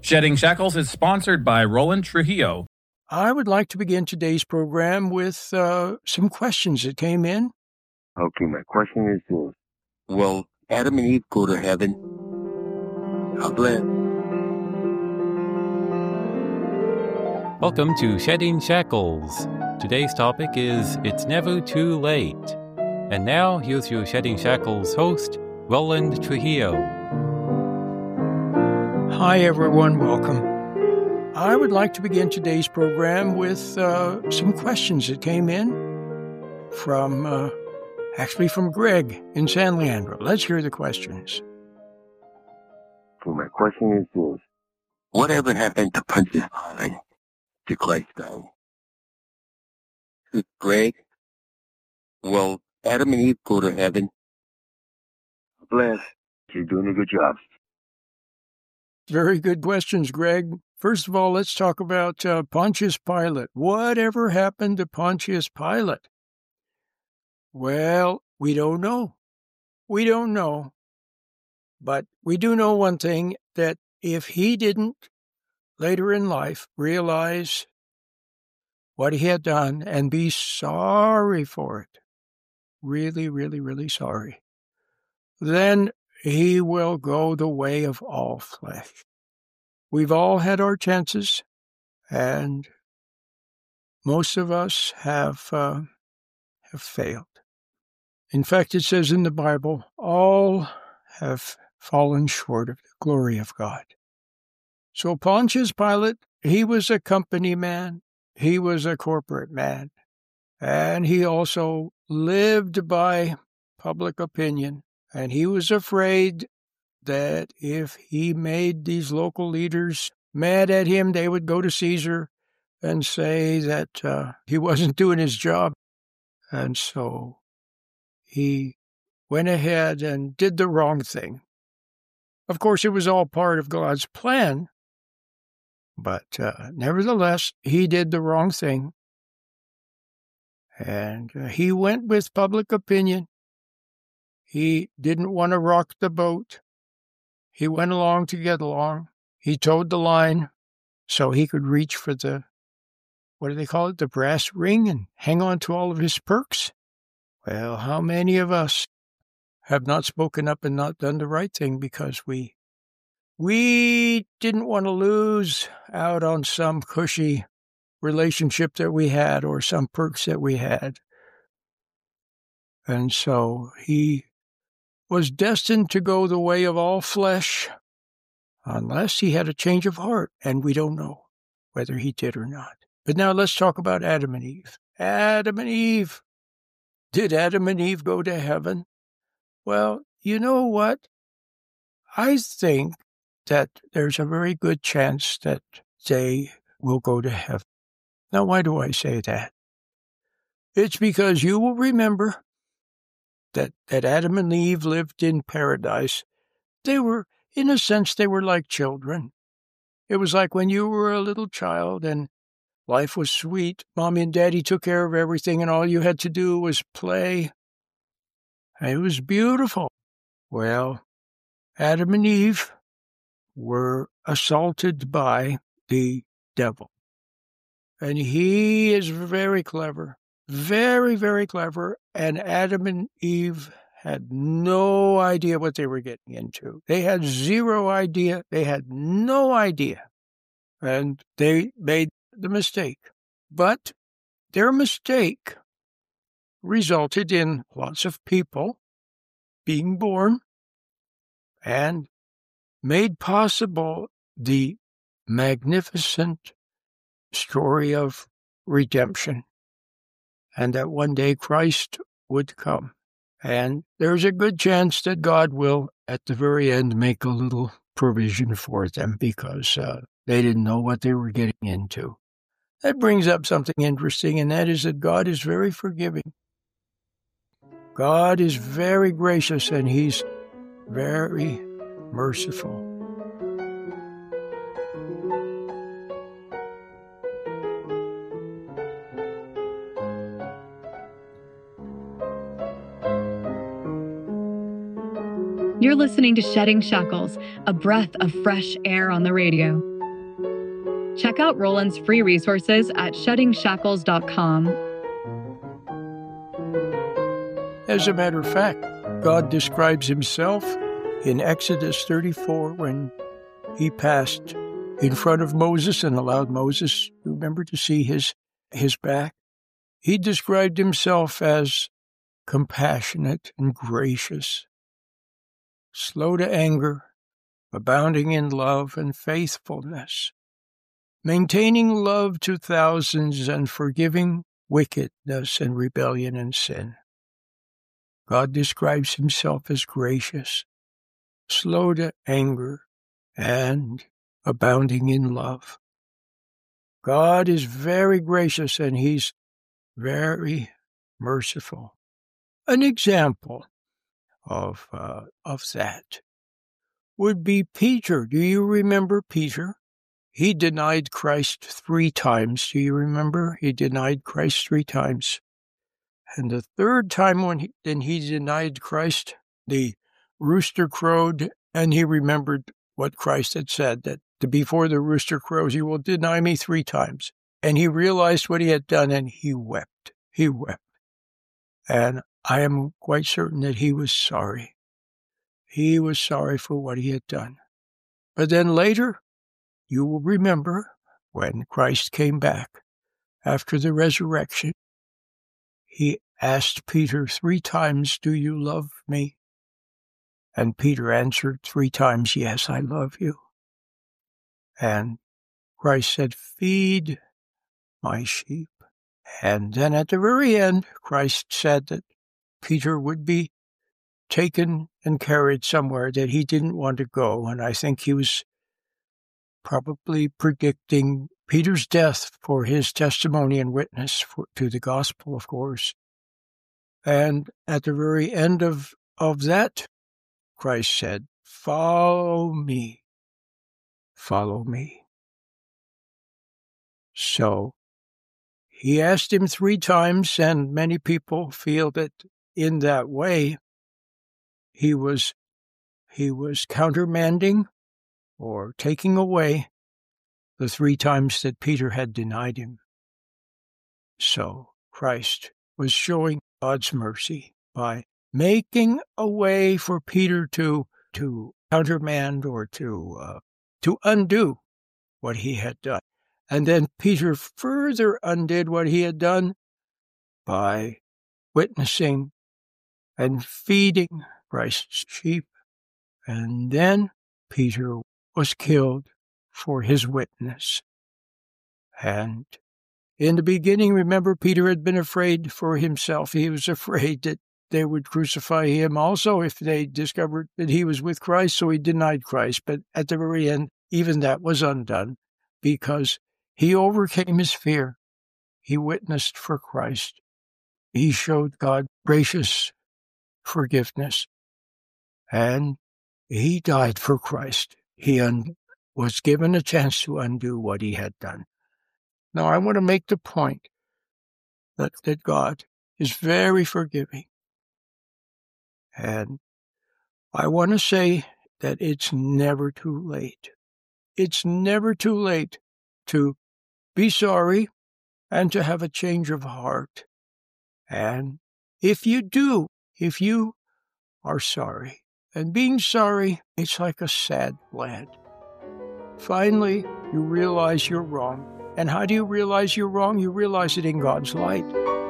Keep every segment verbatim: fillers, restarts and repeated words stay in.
Shedding Shackles is sponsored by Roland Trujillo. I would like to begin today's program with uh, some questions that came in. Okay, my question is this. Will Adam and Eve go to heaven? God bless. Welcome to Shedding Shackles. Today's topic is It's Never Too Late. And now, here's your Shedding Shackles host, Roland Trujillo. Hi, everyone. Welcome. I would like to begin today's program with uh, some questions that came in from, uh, actually from Greg in San Leandro. Let's hear the questions. So my question is this. Whatever happened to Princess Polly? To Gladstone. Greg, will Adam and Eve go to heaven? Bless. You're doing a good job. Very good questions, Greg. First of all, let's talk about uh, Pontius Pilate. Whatever happened to Pontius Pilate? Well, we don't know. We don't know. But we do know one thing, that if he didn't later in life realize what he had done and be sorry for it, really, really, really sorry, then he will go the way of all flesh. We've all had our chances, and most of us have uh, have failed. In fact, it says in the Bible, all have fallen short of the glory of God. So Pontius Pilate, he was a company man, he was a corporate man, and he also lived by public opinion, and he was afraid that if he made these local leaders mad at him, they would go to Caesar and say that uh, he wasn't doing his job. And so he went ahead and did the wrong thing. Of course, it was all part of God's plan, but uh, nevertheless, he did the wrong thing. And uh, he went with public opinion. He didn't want to rock the boat. He went along to get along. He towed the line so he could reach for the, what do they call it, the brass ring, and hang on to all of his perks. Well, how many of us have not spoken up and not done the right thing because we we didn't want to lose out on some cushy relationship that we had or some perks that we had? And so he was destined to go the way of all flesh unless he had a change of heart, and we don't know whether he did or not. But now let's talk about Adam and Eve. Adam and Eve. Did Adam and Eve go to heaven? Well, you know what? I think that there's a very good chance that they will go to heaven. Now, why do I say that? It's because you will remember that, that Adam and Eve lived in paradise. They were, in a sense, they were like children. It was like when you were a little child and life was sweet. Mommy and Daddy took care of everything, and all you had to do was play. It was beautiful. Well, Adam and Eve were assaulted by the devil. And he is very clever, very, very clever. And Adam and Eve had no idea what they were getting into. They had zero idea. They had no idea. And they made the mistake. But their mistake resulted in lots of people being born and made possible the magnificent story of redemption, and that one day Christ would come. And there's a good chance that God will, at the very end, make a little provision for them because uh, they didn't know what they were getting into. That brings up something interesting, and that is that God is very forgiving. God is very gracious, and He's very merciful. You're listening to Shedding Shackles, a breath of fresh air on the radio. Check out Roland's free resources at shedding shackles dot com. As a matter of fact, God describes himself in Exodus thirty-four when he passed in front of Moses and allowed Moses, remember, to see his, his back. He described himself as compassionate and gracious, slow to anger, abounding in love and faithfulness, maintaining love to thousands and forgiving wickedness and rebellion and sin. God describes himself as gracious, slow to anger, and abounding in love. God is very gracious and he's very merciful. An example of uh, of that would be Peter. Do you remember Peter? He denied Christ three times. Do you remember? He denied Christ three times. And the third time when he, then he denied Christ, the rooster crowed, and he remembered what Christ had said, that before the rooster crows, you will deny me three times. And he realized what he had done, and he wept. He wept. And I am quite certain that he was sorry. He was sorry for what he had done. But then later, you will remember when Christ came back after the resurrection, he asked Peter three times, do you love me? And Peter answered three times, yes, I love you. And Christ said, feed my sheep. And then at the very end, Christ said that Peter would be taken and carried somewhere that he didn't want to go. And I think he was probably predicting Peter's death for his testimony and witness for, to the gospel, of course. And at the very end of, of that, Christ said, follow me, follow me. So he asked him three times, and many people feel that in that way he was he was countermanding or taking away the three times that Peter had denied him. So Christ was showing God's mercy by making a way for Peter to to countermand or to uh, to undo what he had done. And then Peter further undid what he had done by witnessing and feeding Christ's sheep. And then Peter was killed for his witness. And in the beginning, remember, Peter had been afraid for himself. He was afraid that they would crucify him also if they discovered that he was with Christ, so he denied Christ. But at the very end, even that was undone because he overcame his fear. He witnessed for Christ. He showed God gracious forgiveness. And he died for Christ. He un- was given a chance to undo what he had done. Now, I want to make the point that, that God is very forgiving. And I want to say that it's never too late. It's never too late to be sorry and to have a change of heart. And if you do, if you are sorry, and being sorry, it's like a sad lad. Finally, you realize you're wrong. And how do you realize you're wrong? You realize it in God's light.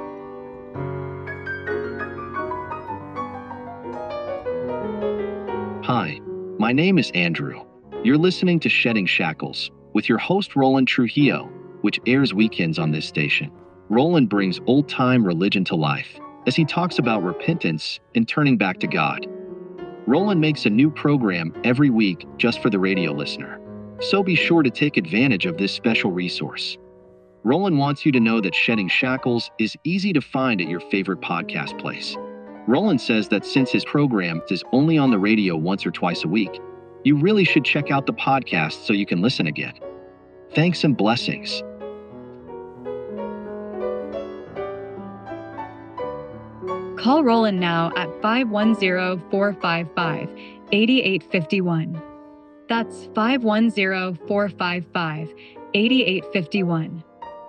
Hi, my name is Andrew. You're listening to Shedding Shackles with your host, Roland Trujillo, which airs weekends on this station. Roland brings old-time religion to life as he talks about repentance and turning back to God. Roland makes a new program every week just for the radio listener, so be sure to take advantage of this special resource. Roland wants you to know that Shedding Shackles is easy to find at your favorite podcast place. Roland says that since his program is only on the radio once or twice a week, you really should check out the podcast so you can listen again. Thanks and blessings. Call Roland now at five one zero, four five five, eight eight five one. That's five one zero, four five five, eight eight five one. eighty-eight fifty-one.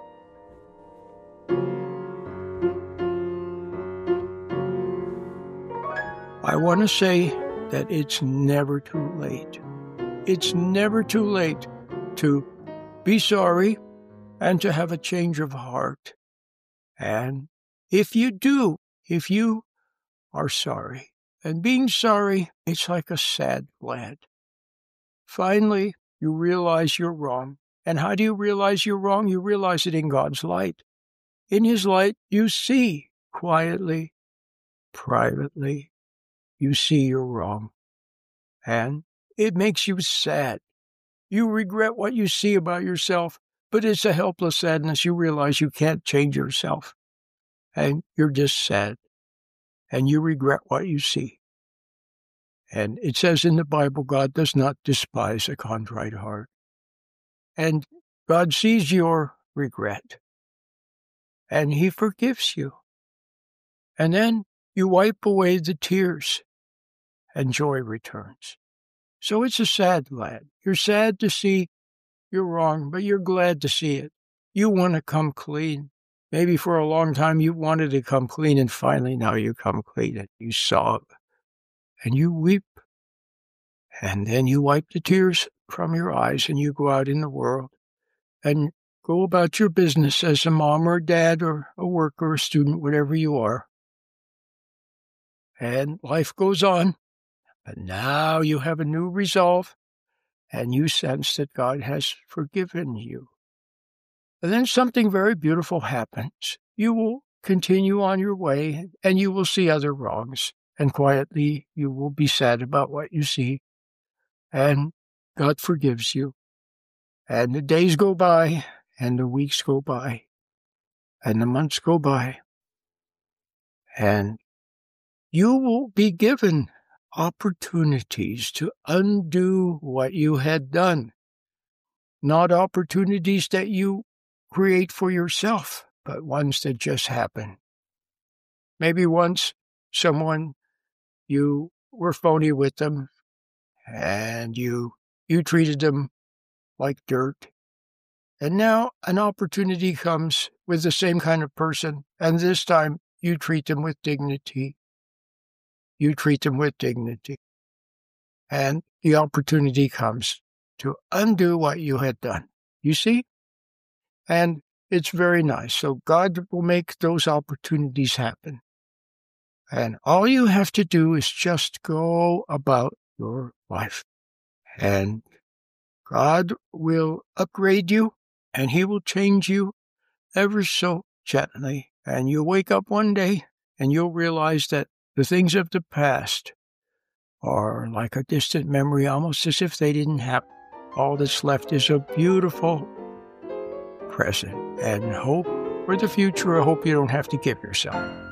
I want to say that it's never too late. It's never too late to be sorry and to have a change of heart. And if you do, if you are sorry, and being sorry, it's like a sad lad. Finally, you realize you're wrong. And how do you realize you're wrong? You realize it in God's light. In His light, you see quietly, privately, you see you're wrong. And it makes you sad. You regret what you see about yourself, but it's a helpless sadness. You realize you can't change yourself. And you're just sad. And you regret what you see. And it says in the Bible, God does not despise a contrite heart. And God sees your regret. And He forgives you. And then you wipe away the tears. And joy returns. So it's a sad lad. You're sad to see you're wrong, but you're glad to see it. You want to come clean. Maybe for a long time you wanted to come clean, and finally now you come clean and you sob and you weep. And then you wipe the tears from your eyes and you go out in the world and go about your business as a mom or a dad or a worker or a student, whatever you are. And life goes on. But now you have a new resolve, and you sense that God has forgiven you. And then something very beautiful happens. You will continue on your way, and you will see other wrongs, and quietly you will be sad about what you see, and God forgives you. And the days go by, and the weeks go by, and the months go by, and you will be given opportunities to undo what you had done. Not opportunities that you create for yourself, but ones that just happen. Maybe once someone, you were phony with them, and you you treated them like dirt. And now an opportunity comes with the same kind of person, and this time you treat them with dignity. You treat them with dignity. And the opportunity comes to undo what you had done. You see? And it's very nice. So God will make those opportunities happen. And all you have to do is just go about your life. And God will upgrade you, and He will change you ever so gently. And you'll wake up one day, and you'll realize that the things of the past are like a distant memory, almost as if they didn't happen. All that's left is a beautiful present and hope for the future, a hope you don't have to give yourself.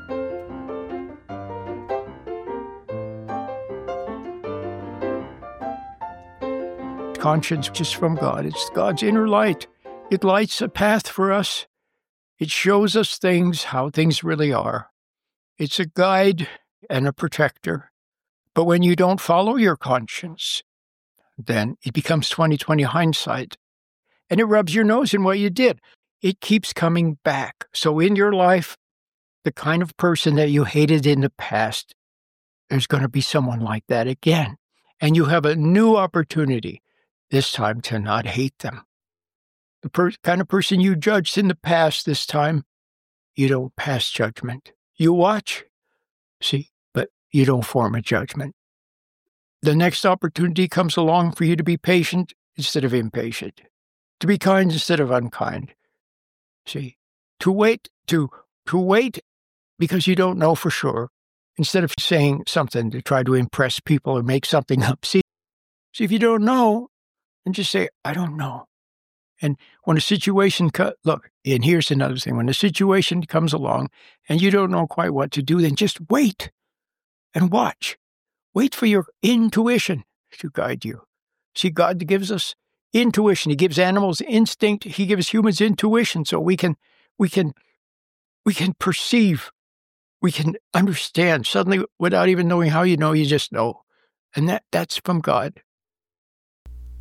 Conscience is from God. It's God's inner light. It lights a path for us. It shows us things, how things really are. It's a guide and a protector. But when you don't follow your conscience, then it becomes twenty twenty hindsight. And it rubs your nose in what you did. It keeps coming back. So in your life, the kind of person that you hated in the past, there's going to be someone like that again. And you have a new opportunity, this time to not hate them. The per- kind of person you judged in the past, this time, you don't pass judgment. You watch, see, but you don't form a judgment. The next opportunity comes along for you to be patient instead of impatient, to be kind instead of unkind. See, to wait, to to wait because you don't know for sure, instead of saying something to try to impress people or make something up. See, see if you don't know, then just say, I don't know. And when a situation, co- look, and here's another thing, when a situation comes along and you don't know quite what to do, then just wait and watch. Wait for your intuition to guide you. See, God gives us intuition. He gives animals instinct. He gives humans intuition, so we can, we can, we can perceive, we can understand. Suddenly, without even knowing how you know, you just know, and that that's from God.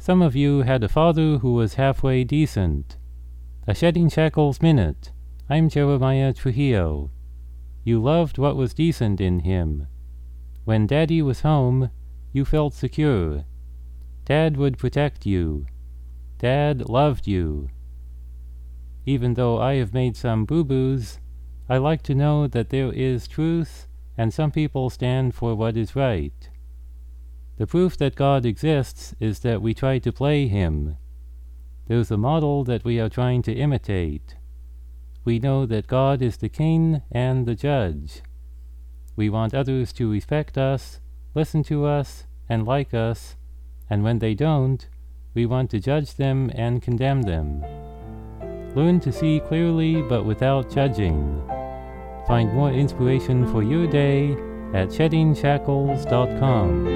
Some of you had a father who was halfway decent. A Shedding Shackles Minute. I'm Jeremiah Trujillo. You loved what was decent in him. When Daddy was home, you felt secure. Dad would protect you. Dad loved you. Even though I have made some boo-boos, I like to know that there is truth, and some people stand for what is right. The proof that God exists is that we try to play him. There's a model that we are trying to imitate. We know that God is the king and the judge. We want others to respect us, listen to us, and like us, and when they don't, we want to judge them and condemn them. Learn to see clearly but without judging. Find more inspiration for your day at shedding shackles dot com.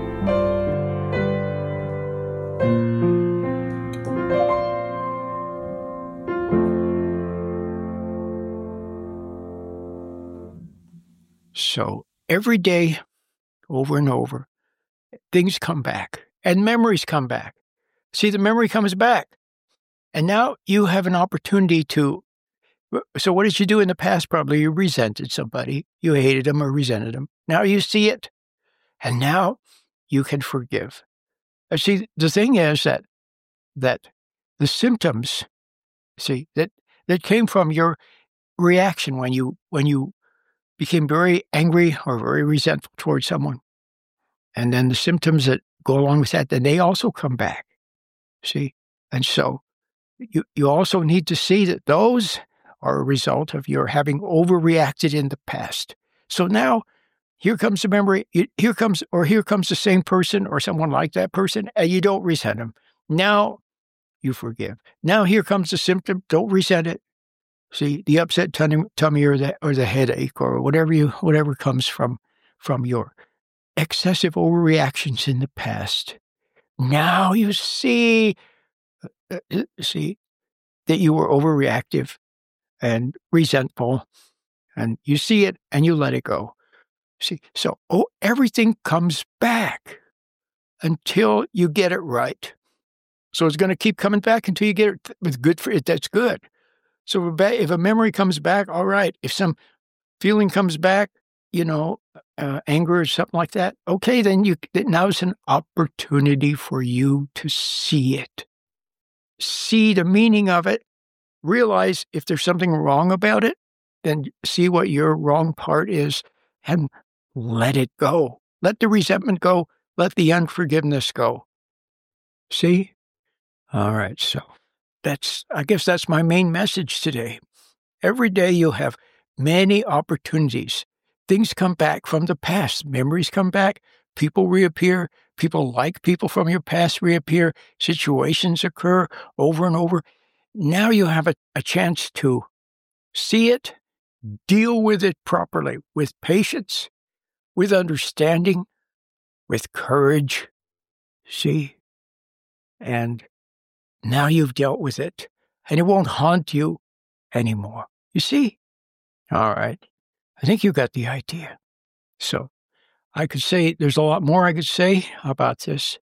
So every day, over and over, things come back and memories come back. See, the memory comes back. And now you have an opportunity to, so what did you do in the past? Probably you resented somebody. You hated them or resented them. Now you see it. And now you can forgive. And see, the thing is that, that the symptoms, see, that, that came from your reaction when you, when you became very angry or very resentful towards someone. And then the symptoms that go along with that, then they also come back. See? And so you, you also need to see that those are a result of your having overreacted in the past. So now here comes the memory, here comes, or here comes the same person or someone like that person, and you don't resent them. Now you forgive. Now here comes the symptom, don't resent it. See, the upset tummy, tummy or the or the headache or whatever you whatever comes from from your excessive overreactions in the past. Now you see uh, see that you were overreactive and resentful, and you see it and you let it go. See, so oh, everything comes back until you get it right. So it's going to keep coming back until you get it with good for it. That's good. So if a memory comes back, all right. If some feeling comes back, you know, uh, anger or something like that, okay, then you now's an opportunity for you to see it. See the meaning of it. Realize if there's something wrong about it, then see what your wrong part is and let it go. Let the resentment go. Let the unforgiveness go. See? All right, so. That's, I guess that's my main message today. Every day you'll have many opportunities. Things come back from the past. Memories come back. People reappear. People like people from your past reappear. Situations occur over and over. Now you have a, a chance to see it, deal with it properly, with patience, with understanding, with courage. See? And now you've dealt with it, and it won't haunt you anymore. You see? All right. I think you got the idea. So I could say, there's a lot more I could say about this,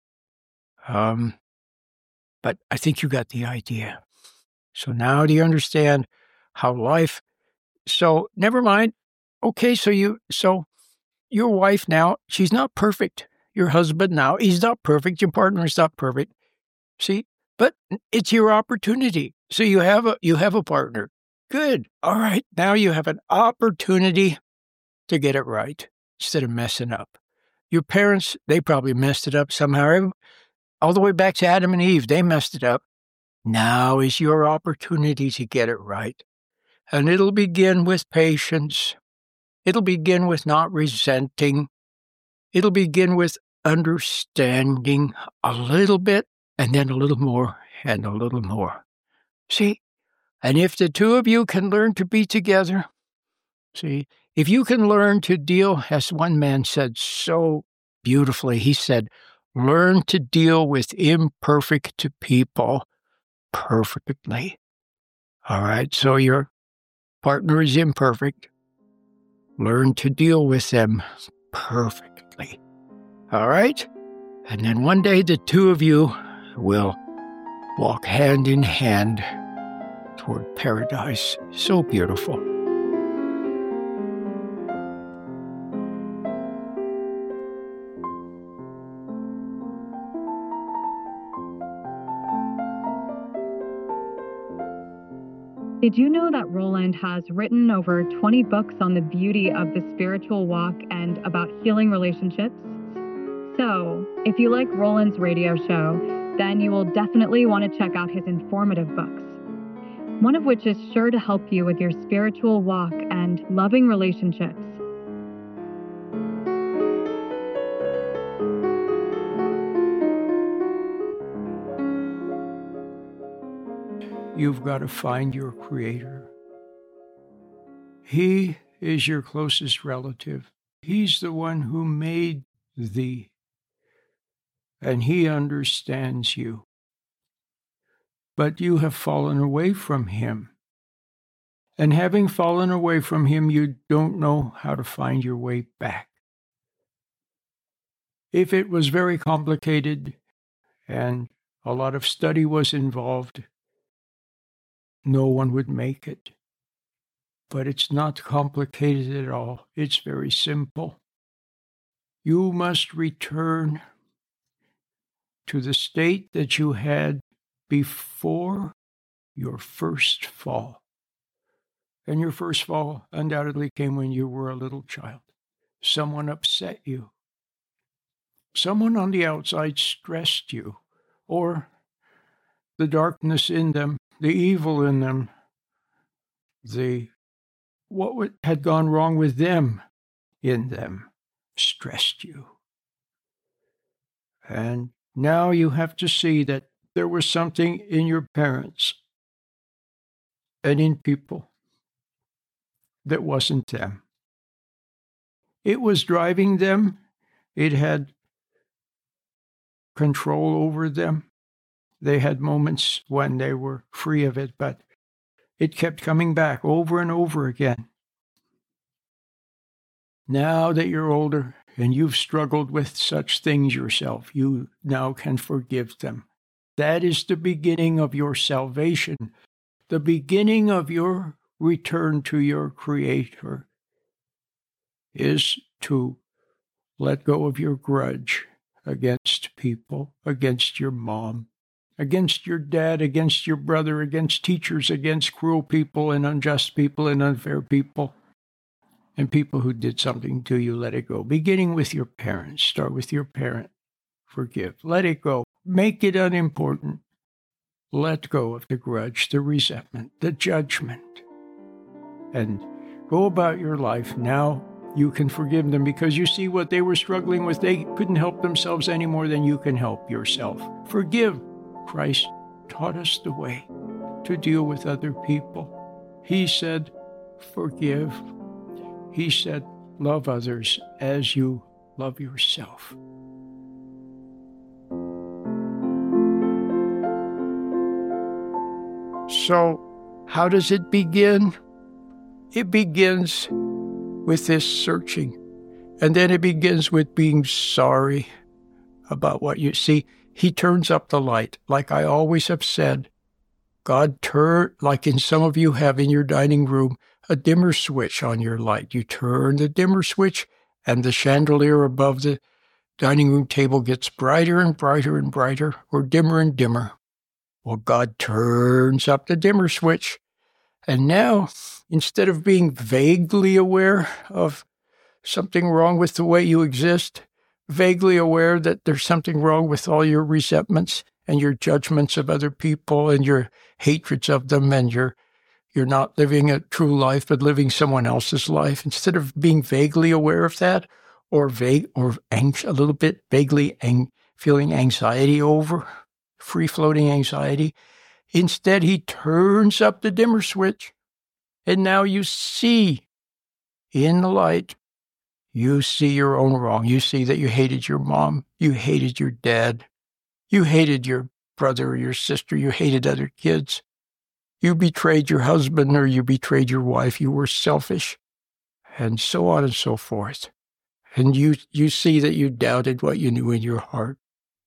um, but I think you got the idea. So now do you understand how life, so never mind. Okay, so you, so your wife now, she's not perfect. Your husband now, he's not perfect. Your partner is not perfect. See? But it's your opportunity. So you have a you have a partner. Good. All right. Now you have an opportunity to get it right instead of messing up. Your parents, they probably messed it up somehow. All the way back to Adam and Eve, they messed it up. Now is your opportunity to get it right. And it'll begin with patience. It'll begin with not resenting. It'll begin with understanding a little bit. And then a little more, and a little more. See? And if the two of you can learn to be together, see, if you can learn to deal, as one man said so beautifully, he said, learn to deal with imperfect people perfectly. All right, so your partner is imperfect. Learn to deal with them perfectly. All right? And then one day the two of you, will walk hand in hand toward paradise. So beautiful. Did you know that Roland has written over twenty books on the beauty of the spiritual walk and about healing relationships? So, if you like Roland's radio show, then you will definitely want to check out his informative books, one of which is sure to help you with your spiritual walk and loving relationships. You've got to find your Creator. He is your closest relative. He's the one who made thee, and He understands you. But you have fallen away from Him. And having fallen away from Him, you don't know how to find your way back. If it was very complicated and a lot of study was involved, no one would make it. But it's not complicated at all. It's very simple. You must return to the state that you had before your first fall. And your first fall undoubtedly came when you were a little child. Someone upset you. Someone on the outside stressed you, or the darkness in them, the evil in them, the what had gone wrong with them in them stressed you. And now you have to see that there was something in your parents and in people that wasn't them. It was driving them. It had control over them. They had moments when they were free of it, but it kept coming back over and over again. Now that you're older and you've struggled with such things yourself, you now can forgive them. That is the beginning of your salvation, the beginning of your return to your Creator, is to let go of your grudge against people, against your mom, against your dad, against your brother, against teachers, against cruel people and unjust people and unfair people, and people who did something to you. Let it go. Beginning with your parents. Start with your parent. Forgive. Let it go. Make it unimportant. Let go of the grudge, the resentment, the judgment, and go about your life. Now you can forgive them because you see what they were struggling with. They couldn't help themselves any more than you can help yourself. Forgive. Christ taught us the way to deal with other people. He said, forgive. He said, love others as you love yourself. So, how does it begin? It begins with this searching, and then it begins with being sorry about what you see. He turns up the light. Like I always have said, God turn, like in some of you have in your dining room, a dimmer switch on your light. You turn the dimmer switch and the chandelier above the dining room table gets brighter and brighter and brighter, or dimmer and dimmer. Well, God turns up the dimmer switch. And now, instead of being vaguely aware of something wrong with the way you exist, vaguely aware that there's something wrong with all your resentments and your judgments of other people and your hatreds of them, and you're, you're not living a true life but living someone else's life. Instead of being vaguely aware of that, or vague, or anx- a little bit vaguely ang- feeling anxiety over, free-floating anxiety, instead he turns up the dimmer switch, and now you see in the light. You see your own wrong. You see that you hated your mom. You hated your dad. You hated your brother or your sister. You hated other kids. You betrayed your husband or you betrayed your wife. You were selfish, and so on and so forth. And you, you see that you doubted what you knew in your heart.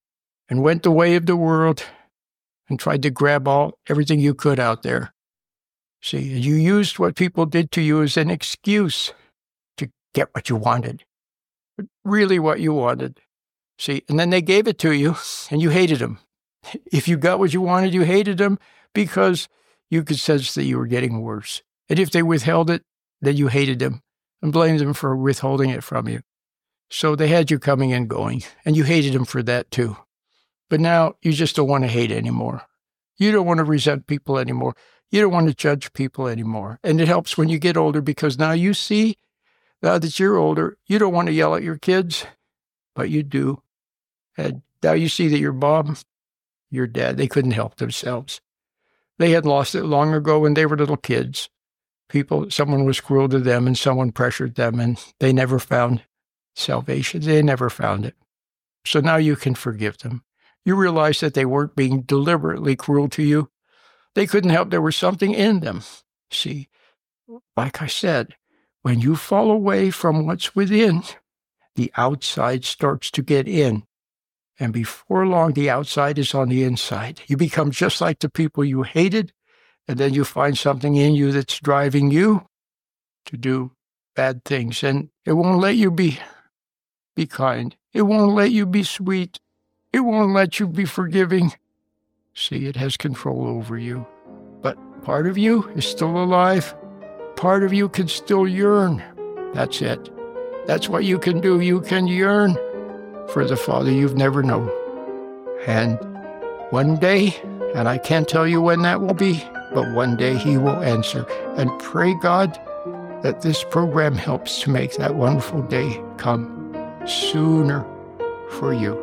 and went the way of the world and tried to grab all everything you could out there. See, you used what people did to you as an excuse to get what you wanted, but really what you wanted. See, and then they gave it to you, and you hated them. If you got what you wanted, you hated them because you could sense that you were getting worse. And if they withheld it, then you hated them and blamed them for withholding it from you. So they had you coming and going, and you hated them for that too. But now you just don't want to hate anymore. You don't want to resent people anymore. You don't want to judge people anymore. And it helps when you get older because now you see, now that you're older, you don't want to yell at your kids, but you do. And now you see that your mom, your dad, they couldn't help themselves. They had lost it long ago when they were little kids. People, someone was cruel to them and someone pressured them and they never found salvation. They never found it. So now you can forgive them. You realize that they weren't being deliberately cruel to you. They couldn't help. There was something in them. See, like I said, when you fall away from what's within, the outside starts to get in. And before long, the outside is on the inside. You become just like the people you hated, and then you find something in you that's driving you to do bad things. And it won't let you be, be kind. It won't let you be sweet. It won't let you be forgiving. See, it has control over you. But part of you is still alive. Part of you can still yearn. That's it. That's what you can do. You can yearn for the Father you've never known. And one day, and I can't tell you when that will be, but one day he will answer. And pray God that this program helps to make that wonderful day come sooner for you.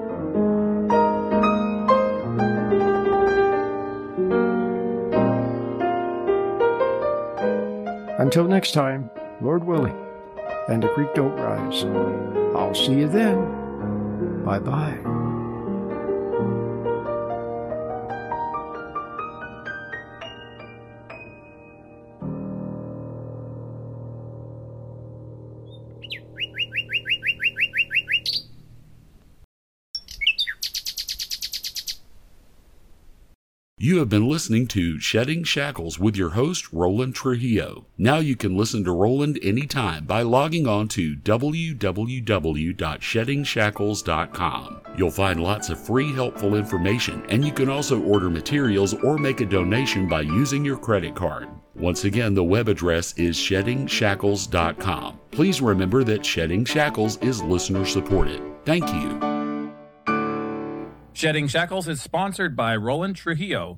Until next time, Lord willing, and the creek don't rise. I'll see you then. Bye-bye. You have been listening to Shedding Shackles with your host, Roland Trujillo. Now you can listen to Roland anytime by logging on to w w w dot shedding shackles dot com. You'll find lots of free, helpful information, and you can also order materials or make a donation by using your credit card. Once again, the web address is shedding shackles dot com. Please remember that Shedding Shackles is listener-supported. Thank you. Shedding Shackles is sponsored by Roland Trujillo.